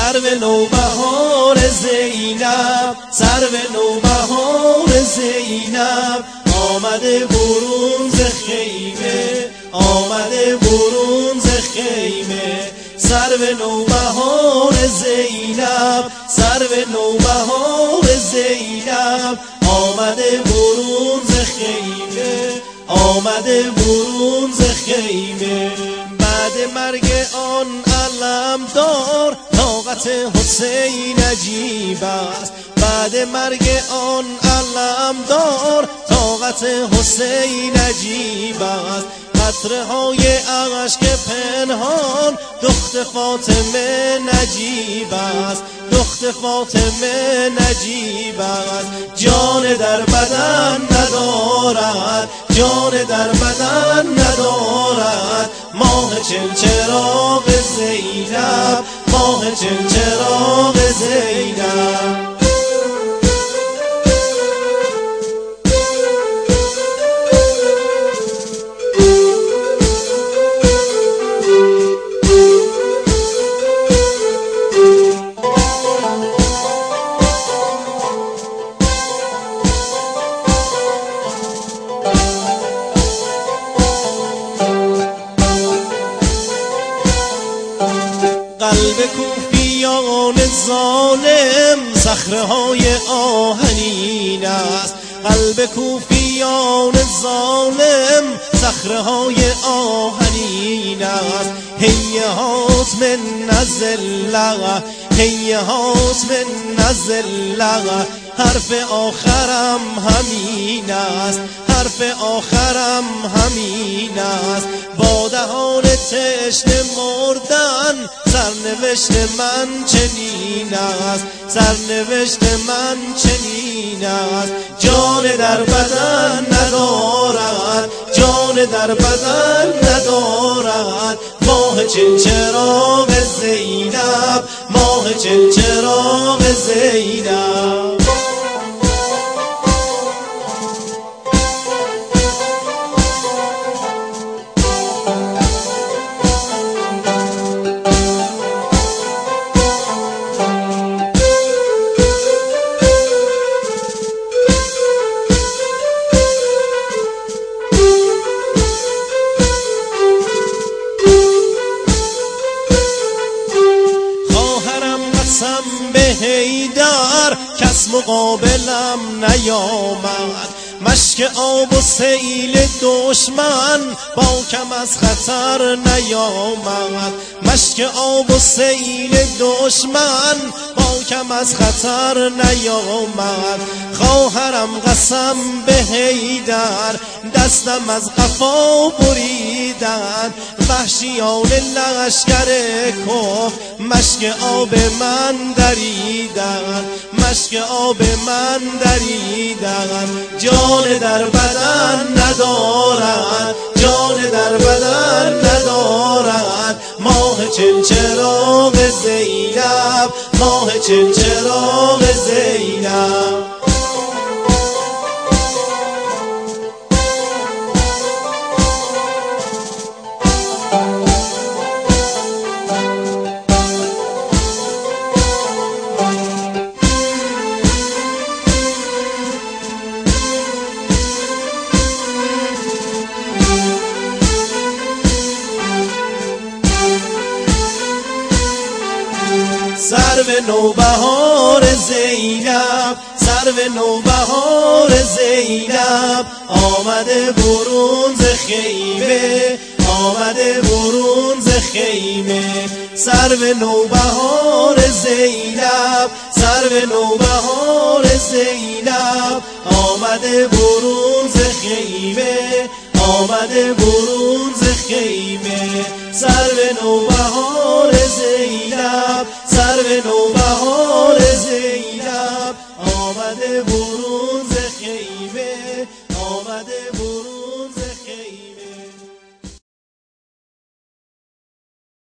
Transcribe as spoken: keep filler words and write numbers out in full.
سرو نوبهار زینب، سرو نوبهار زینب آمده برون ز خیمه، آمده برون ز خیمه. سرو نوبهار زینب، سرو نوبهار زینب آمده برون ز خیمه، آمده برون ز خیمه. بعد مرگ آن علمدار طاقت حسین عجیب است، بعد مرگ آن علمدار طاقت حسین عجیب است. قطره های اشک پنهان دخت فاطمه نجیب است، دخت فاطمه نجیب است. جان در بدن ندارد، جان در بدن ندارد ماه چلچراغ زینب، ماه چلچراغ زینب. قلب کوفیان ظالم صخره های آهنین است، قلب کوفیان ظالم صخره های آهنین است. هیهات من نزله، هیهات من نزله حرف آخرم همین است، حرف آخرم همین است. با دهان تشنه مردن سرنوشت من چنین است، سرنوشت من چنین است. جان در بدن ندارد، جان در بدن ندارد ماه چلچراغ زینب، ماه چلچراغ زینب. به حیدر کس مقابلم نیامد، مشک آب و سیل دشمن با کم از خطر نیامد، مشک آب و سیل دشمن با کم از خطر نیامد. خواهرم قسم به حیدر دستم از قفا بریدند، وحشیان لشکر کفر مشک آب من دریدند، مشک آب من دریدند. جان در بدن ندارد، جان در بدن ندارد ماه چلچراغ زینب، ماه چلچراغ زینب. سرو نوبهار زینب، سرو نوبهار زینب آمده برون ز خیمه، آمده برون ز خیمه. سرو نوبهار زینب، سرو نوبهار زینب آمده برون ز خیمه، آمده برون ز خیمه. سرو نوبهار زینب، سرو نوبهار